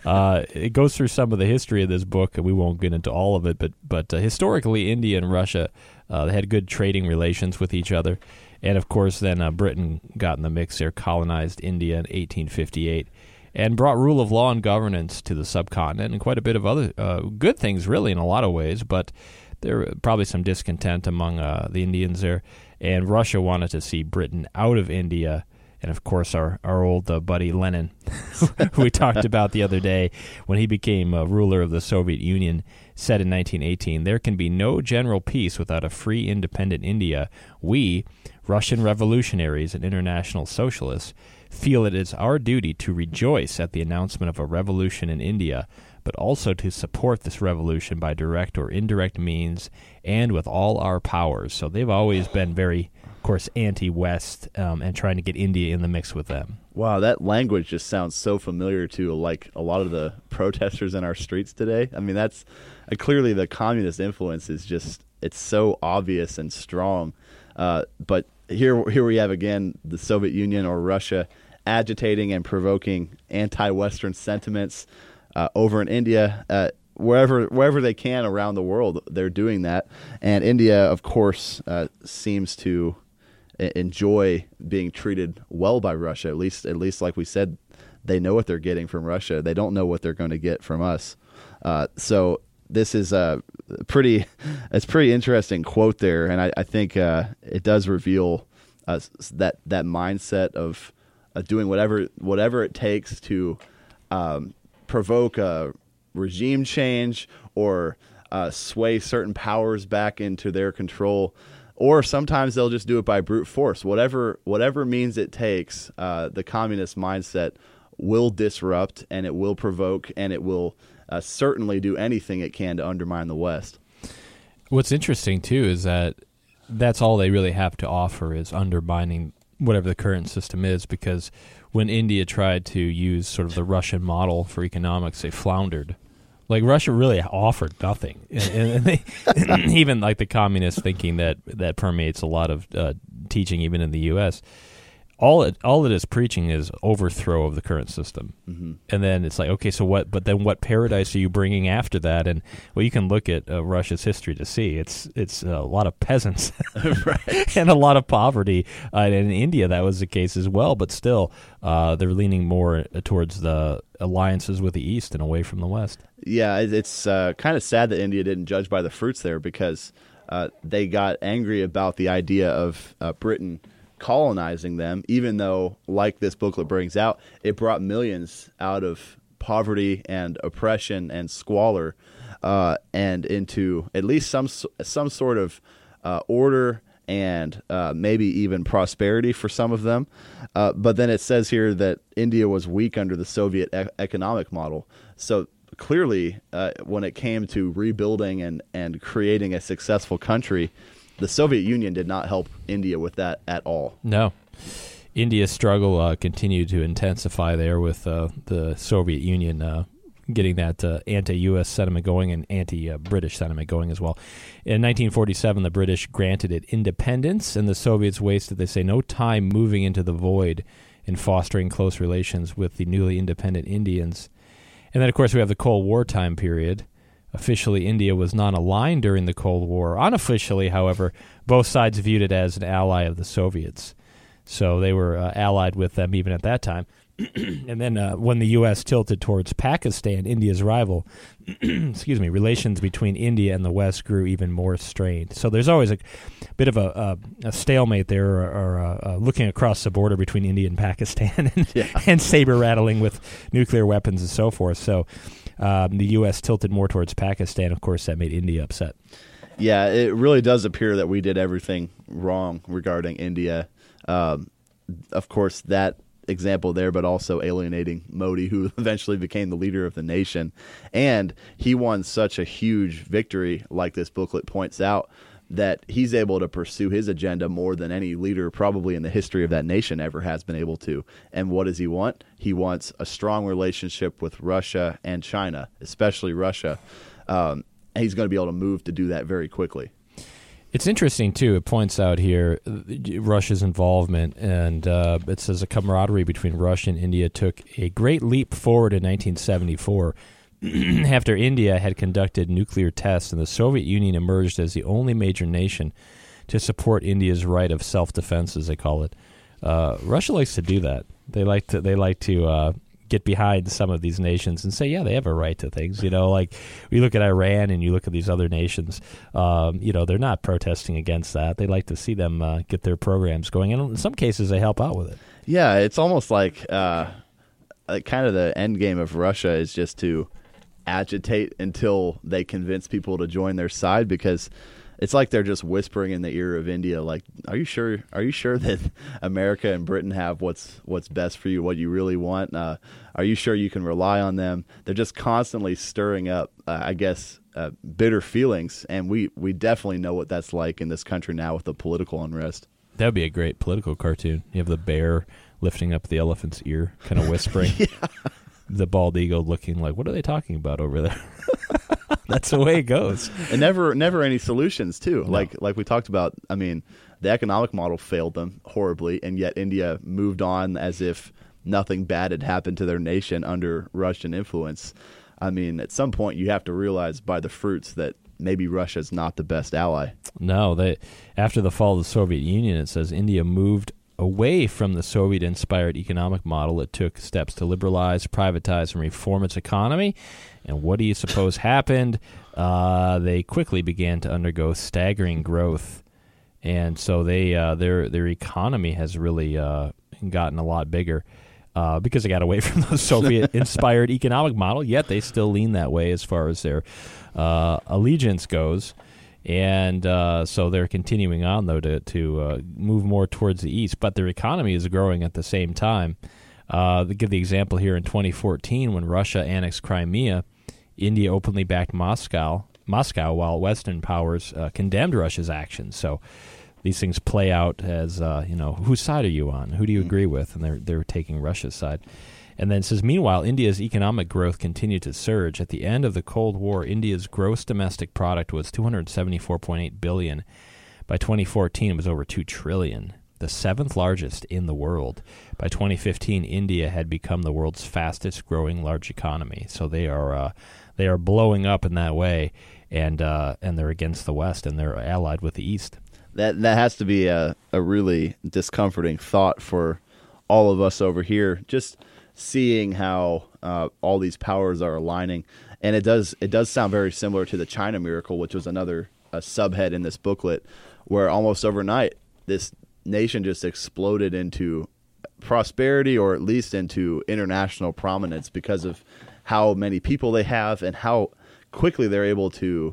It goes through some of the history of this book, and we won't get into all of it, but historically, India and Russia they had good trading relations with each other. And, of course, then Britain got in the mix there, colonized India in 1858, and brought rule of law and governance to the subcontinent and quite a bit of other good things, really, in a lot of ways. But there were probably some discontent among the Indians there. And Russia wanted to see Britain out of India. And, of course, our old buddy Lenin, who we talked about the other day, when he became ruler of the Soviet Union, said in 1918, there can be no general peace without a free, independent India. We, Russian revolutionaries and international socialists, feel it is our duty to rejoice at the announcement of a revolution in India, but also to support this revolution by direct or indirect means and with all our powers. So they've always been very, of course, anti-West and trying to get India in the mix with them. Wow, that language just sounds so familiar to like a lot of the protesters in our streets today. I mean, that's clearly the communist influence is just, it's so obvious and strong. But here we have again the Soviet Union or Russia agitating and provoking anti-Western sentiments over in India. Wherever they can around the world, they're doing that. And India, of course, seems to enjoy being treated well by Russia. At least, like we said, they know what they're getting from Russia. They don't know what they're going to get from us. So this is a pretty interesting quote there, and I think it does reveal that mindset of doing whatever it takes to provoke a regime change or sway certain powers back into their control, or sometimes they'll just do it by brute force. Whatever means it takes, the communist mindset will disrupt, and it will provoke, and it will certainly do anything it can to undermine the West. What's interesting, too, is that that's all they really have to offer is undermining whatever the current system is, because when India tried to use sort of the Russian model for economics, they floundered. Like, Russia really offered nothing. And they, even like the communist thinking that permeates a lot of teaching even in the U.S., all it is preaching is overthrow of the current system. Mm-hmm. And then it's like, okay, so what? But then what paradise are you bringing after that? And well, you can look at Russia's history to see it's a lot of peasants Right. and a lot of poverty. And in India, that was the case as well. But still, they're leaning more towards the alliances with the East and away from the West. Yeah, it's kind of sad that India didn't judge by the fruits there, because they got angry about the idea of Britain colonizing them, even though, like this booklet brings out, it brought millions out of poverty and oppression and squalor and into at least some sort of order and maybe even prosperity for some of them. But then it says here that India was weak under the Soviet economic model. So clearly, when it came to rebuilding and creating a successful country, the Soviet Union did not help India with that at all. No. India's struggle continued to intensify there with the Soviet Union getting that anti-U.S. sentiment going and anti-British sentiment going as well. In 1947, the British granted it independence, and the Soviets wasted, they say, no time moving into the void in fostering close relations with the newly independent Indians. And then, of course, we have the Cold War time period. Officially, India was non-aligned during the Cold War. Unofficially, however, both sides viewed it as an ally of the Soviets. So they were allied with them even at that time. And then when the U.S. tilted towards Pakistan, India's rival, relations between India and the West grew even more strained. So there's always a bit of a stalemate there, or looking across the border between India and Pakistan, and saber-rattling with nuclear weapons and so forth. So the U.S. tilted more towards Pakistan. Of course, that made India upset. Yeah, it really does appear that we did everything wrong regarding India. Of course, that example there, but also alienating Modi, who eventually became the leader of the nation. And he won such a huge victory, like this booklet points out, that he's able to pursue his agenda more than any leader probably in the history of that nation ever has been able to. And what does he want? He wants a strong relationship with Russia and China, especially Russia. And he's going to be able to move to do that very quickly. It's interesting, too. It points out here Russia's involvement, and it says a camaraderie between Russia and India took a great leap forward in 1974 after India had conducted nuclear tests, and the Soviet Union emerged as the only major nation to support India's right of self-defense, as they call it. Russia likes to do that. They like to get behind some of these nations and say, yeah, they have a right to things. You know, like we look at Iran and you look at these other nations, they're not protesting against that. They like to see them get their programs going. And in some cases, they help out with it. Yeah, it's almost like kind of the end game of Russia is just to agitate until they convince people to join their side, because it's like they're just whispering in the ear of India, like, are you sure that America and Britain have what's best for you, what you really want? Are you sure you can rely on them? They're just constantly stirring up, bitter feelings, and we definitely know what that's like in this country now with the political unrest. That would be a great political cartoon. You have the bear lifting up the elephant's ear, kind of whispering. Yeah. The bald eagle looking like, what are they talking about over there? That's the way it goes. And never any solutions, too. No. Like we talked about, I mean, the economic model failed them horribly, and yet India moved on as if nothing bad had happened to their nation under Russian influence. I mean, at some point you have to realize by the fruits that maybe Russia's not the best ally. No, after the fall of the Soviet Union, it says India moved away from the Soviet-inspired economic model. It took steps to liberalize, privatize, and reform its economy. And what do you suppose happened? They quickly began to undergo staggering growth. And so their economy has really gotten a lot bigger because they got away from the Soviet-inspired economic model, yet they still lean that way as far as their allegiance goes. And so they're continuing on, though, to move more towards the east. But their economy is growing at the same time. To give the example here, in 2014, when Russia annexed Crimea, India openly backed Moscow, while Western powers condemned Russia's actions. So these things play out as, whose side are you on? Who do you agree with? And they're taking Russia's side. And then it says, meanwhile, India's economic growth continued to surge. At the end of the Cold War, India's gross domestic product was $274.8 billion. By 2014, it was over $2 trillion. the 7th largest in the world. By 2015, India had become the world's fastest-growing large economy. So they are blowing up in that way, and they're against the West, and they're allied with the East. That has to be a really discomforting thought for all of us over here, just seeing how all these powers are aligning. And it does sound very similar to the China Miracle, which was another subhead in this booklet, where almost overnight this nation just exploded into prosperity, or at least into international prominence, because of how many people they have and how quickly they're able to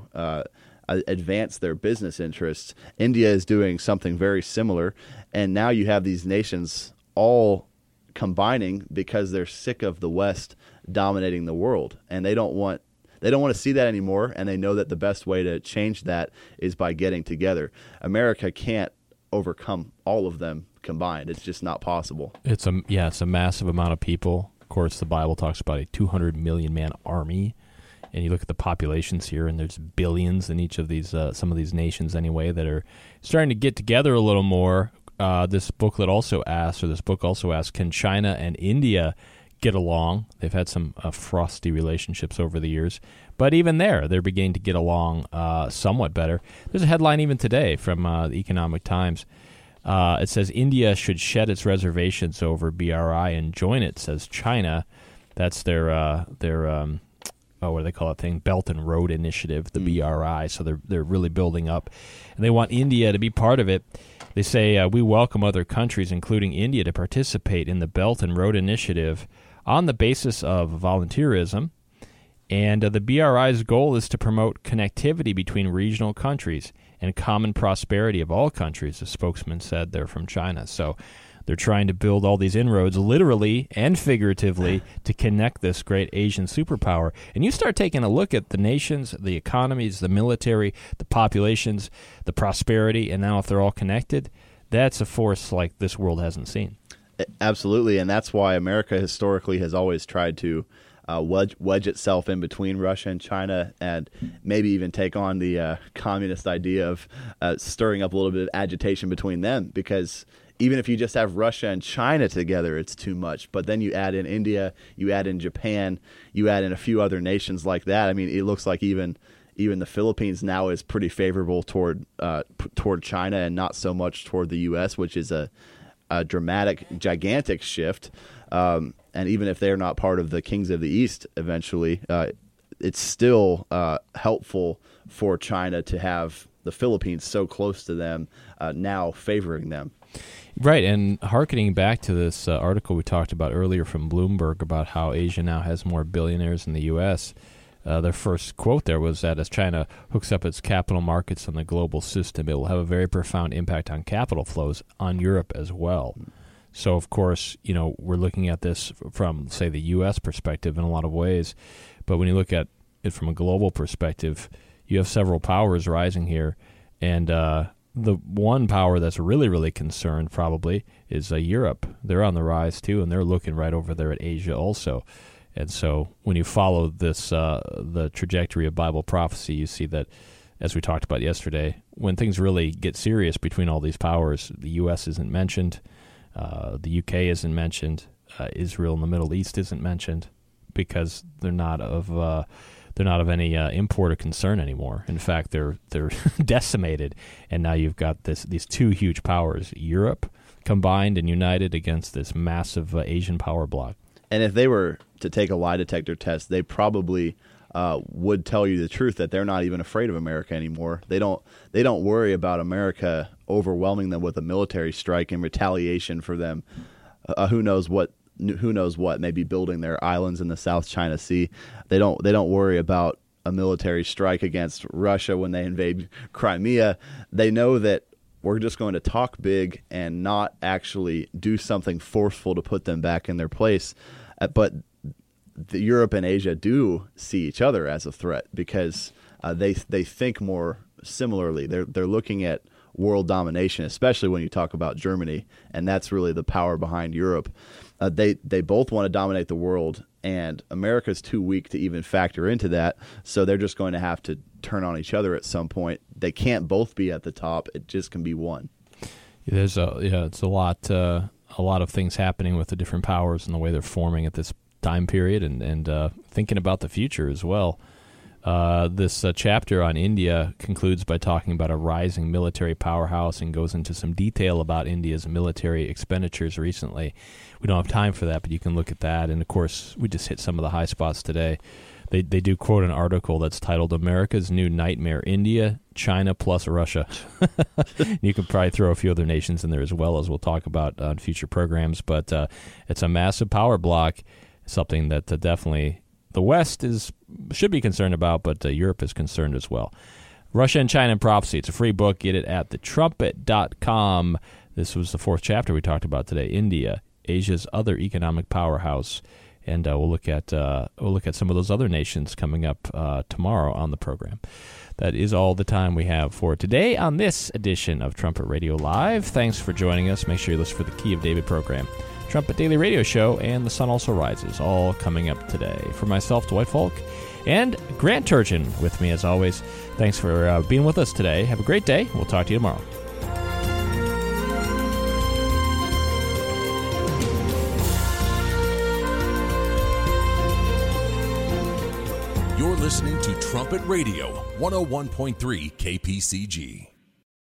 advance their business interests. India is doing something very similar, and now you have these nations all combining because they're sick of the West dominating the world, and they don't want to see that anymore, and they know that the best way to change that is by getting together. America can't overcome all of them combined. It's just not possible. It's a massive amount of people. Of course, the Bible talks about a 200 million man army, and you look at the populations here, and there's billions in each of these, some of these nations anyway, that are starting to get together a little more. This book also asks, can China and India get along? They've had some frosty relationships over the years, but even they're beginning to get along somewhat better. There's a headline even today from the Economic Times. It says India should shed its reservations over BRI and join it, says China. That's their what do they call it thing? Belt and Road Initiative, the BRI. So they're really building up, and they want India to be part of it. They say, we welcome other countries, including India, to participate in the Belt and Road Initiative on the basis of volunteerism. And the BRI's goal is to promote connectivity between regional countries and common prosperity of all countries, the spokesman said. They're from China. So they're trying to build all these inroads, literally and figuratively, to connect this great Asian superpower. And you start taking a look at the nations, the economies, the military, the populations, the prosperity, and now if they're all connected, that's a force like this world hasn't seen. Absolutely, and that's why America historically has always tried to wedge itself in between Russia and China, and maybe even take on the communist idea of stirring up a little bit of agitation between them, because even if you just have Russia and China together, it's too much. But then you add in India, you add in Japan, you add in a few other nations like that. I mean, it looks like even the Philippines now is pretty favorable toward China and not so much toward the U.S., which is a dramatic, gigantic shift. And even if they're not part of the Kings of the East eventually, it's still helpful for China to have the Philippines so close to them, now favoring them. Right, and hearkening back to this article we talked about earlier from Bloomberg about how Asia now has more billionaires than the U.S., their first quote there was that as China hooks up its capital markets on the global system, it will have a very profound impact on capital flows on Europe as well. So, of course, we're looking at this from, say, the U.S. perspective in a lot of ways, but when you look at it from a global perspective, you have several powers rising here, and the one power that's really, really concerned probably is Europe. They're on the rise too, and they're looking right over there at Asia also. And so when you follow this, the trajectory of Bible prophecy, you see that, as we talked about yesterday, when things really get serious between all these powers, the U.S. isn't mentioned, the U.K. isn't mentioned, Israel and the Middle East isn't mentioned, because they're not of any import or concern anymore. In fact, they're decimated, and now you've got these two huge powers, Europe combined and united against this massive Asian power bloc. And if they were to take a lie detector test, they probably would tell you the truth that they're not even afraid of America anymore. They don't worry about America overwhelming them with a military strike in retaliation for them. Who knows what? Maybe building their islands in the South China Sea. They don't worry about a military strike against Russia when they invade Crimea. They know that we're just going to talk big and not actually do something forceful to put them back in their place. But Europe and Asia do see each other as a threat because they think more similarly. They're looking at world domination, especially when you talk about Germany, and that's really the power behind Europe. They both want to dominate the world, and America's too weak to even factor into that, so they're just going to have to turn on each other at some point. They can't both be at the top. It just can be one. There's it's a lot of things happening with the different powers and the way they're forming at this time period, and thinking about the future as well. This chapter on India concludes by talking about a rising military powerhouse and goes into some detail about India's military expenditures recently. We don't have time for that, but you can look at that. And, of course, we just hit some of the high spots today. They do quote an article that's titled America's New Nightmare, India, China plus Russia. You can probably throw a few other nations in there as well, as we'll talk about on future programs. But it's a massive power block, something that definitely the West should be concerned about, but Europe is concerned as well. Russia and China in Prophecy. It's a free book. Get it at thetrumpet.com. This was the 4th chapter we talked about today, India, Asia's other economic powerhouse. And we'll look at some of those other nations coming up tomorrow on the program. That is all the time we have for today on this edition of Trumpet Radio Live. Thanks for joining us. Make sure you listen for the Key of David program, Trumpet Daily Radio Show, and The Sun Also Rises, all coming up today. For myself, Dwight Folk, and Grant Turgeon with me as always. Thanks for being with us today. Have a great day. We'll talk to you tomorrow. You're listening to Trumpet Radio, 101.3 KPCG.